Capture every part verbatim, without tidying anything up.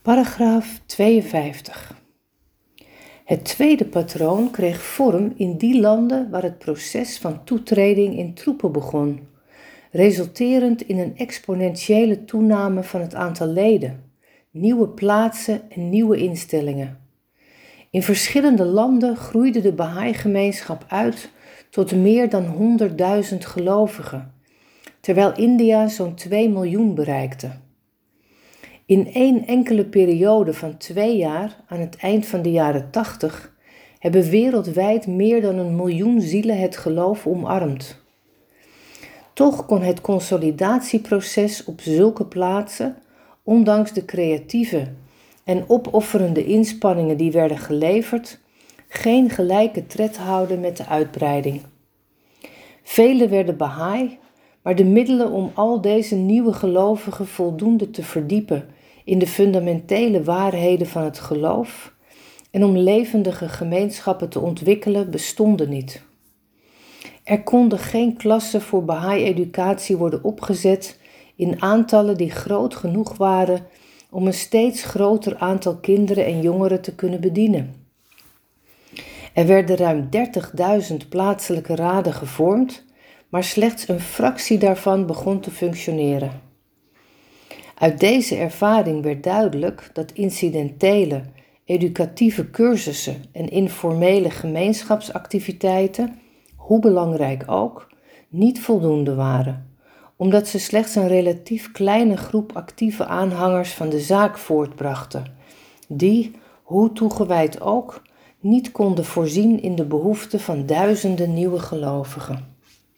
Paragraaf tweeënvijftig. Het tweede patroon kreeg vorm in die landen waar het proces van toetreding in troepen begon, resulterend in een exponentiële toename van het aantal leden, nieuwe plaatsen en nieuwe instellingen. In verschillende landen groeide de Bahá'í-gemeenschap uit tot meer dan honderdduizend gelovigen, terwijl India zo'n twee miljoen bereikte. In één enkele periode van twee jaar, aan het eind van de jaren tachtig, hebben wereldwijd meer dan een miljoen zielen het geloof omarmd. Toch kon het consolidatieproces op zulke plaatsen, ondanks de creatieve en opofferende inspanningen die werden geleverd, geen gelijke tred houden met de uitbreiding. Velen werden Bahá'í, maar de middelen om al deze nieuwe gelovigen voldoende te verdiepen in de fundamentele waarheden van het geloof en om levendige gemeenschappen te ontwikkelen bestonden niet. Er konden geen klassen voor Bahá'í-educatie worden opgezet in aantallen die groot genoeg waren om een steeds groter aantal kinderen en jongeren te kunnen bedienen. Er werden ruim dertigduizend plaatselijke raden gevormd, maar slechts een fractie daarvan begon te functioneren. Uit deze ervaring werd duidelijk dat incidentele, educatieve cursussen en informele gemeenschapsactiviteiten, hoe belangrijk ook, niet voldoende waren, omdat ze slechts een relatief kleine groep actieve aanhangers van de zaak voortbrachten, die, hoe toegewijd ook, niet konden voorzien in de behoeften van duizenden nieuwe gelovigen.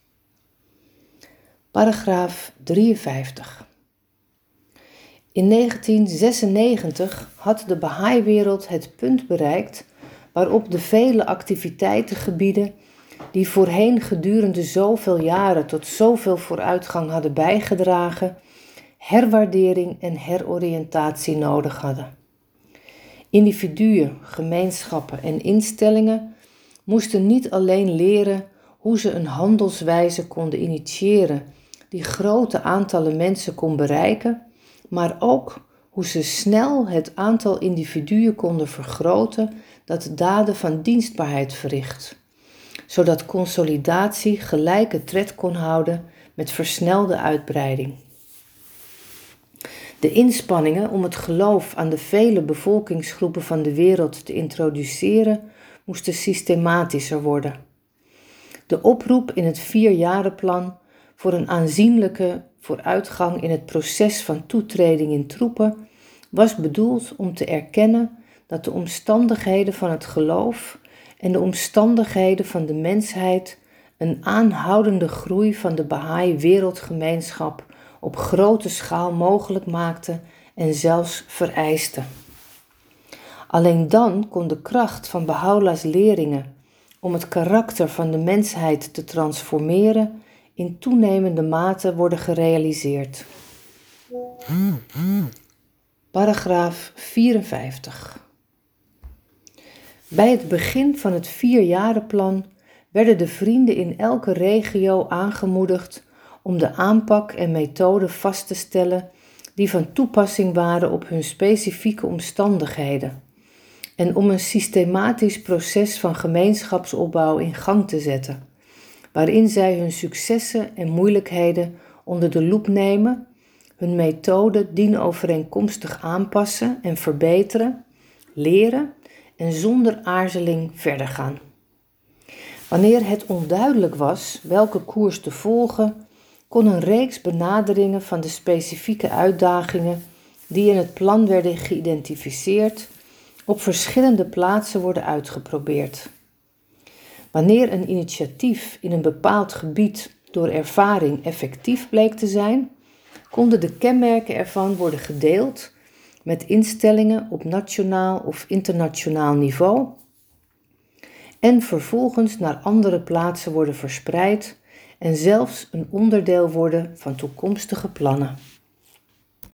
Paragraaf drieënvijftig. In negentien zesennegentig had de Bahá'í-wereld het punt bereikt waarop de vele activiteitengebieden die voorheen gedurende zoveel jaren tot zoveel vooruitgang hadden bijgedragen, herwaardering en heroriëntatie nodig hadden. Individuen, gemeenschappen en instellingen moesten niet alleen leren hoe ze een handelswijze konden initiëren die grote aantallen mensen kon bereiken, maar ook hoe ze snel het aantal individuen konden vergroten dat daden van dienstbaarheid verricht, zodat consolidatie gelijke tred kon houden met versnelde uitbreiding. De inspanningen om het geloof aan de vele bevolkingsgroepen van de wereld te introduceren moesten systematischer worden. De oproep in het vierjarenplan voor een aanzienlijke vooruitgang in het proces van toetreding in troepen was bedoeld om te erkennen dat de omstandigheden van het geloof en de omstandigheden van de mensheid een aanhoudende groei van de Bahá'í-wereldgemeenschap op grote schaal mogelijk maakten en zelfs vereisten. Alleen dan kon de kracht van Baha'u'llah's leringen om het karakter van de mensheid te transformeren in toenemende mate worden gerealiseerd. Paragraaf vierenvijftig. Bij het begin van het vierjarenplan werden de vrienden in elke regio aangemoedigd om de aanpak en methode vast te stellen die van toepassing waren op hun specifieke omstandigheden en om een systematisch proces van gemeenschapsopbouw in gang te zetten, waarin zij hun successen en moeilijkheden onder de loep nemen, hun methode dienovereenkomstig aanpassen en verbeteren, leren en zonder aarzeling verder gaan. Wanneer het onduidelijk was welke koers te volgen, kon een reeks benaderingen van de specifieke uitdagingen die in het plan werden geïdentificeerd, op verschillende plaatsen worden uitgeprobeerd. Wanneer een initiatief in een bepaald gebied door ervaring effectief bleek te zijn, konden de kenmerken ervan worden gedeeld met instellingen op nationaal of internationaal niveau en vervolgens naar andere plaatsen worden verspreid en zelfs een onderdeel worden van toekomstige plannen.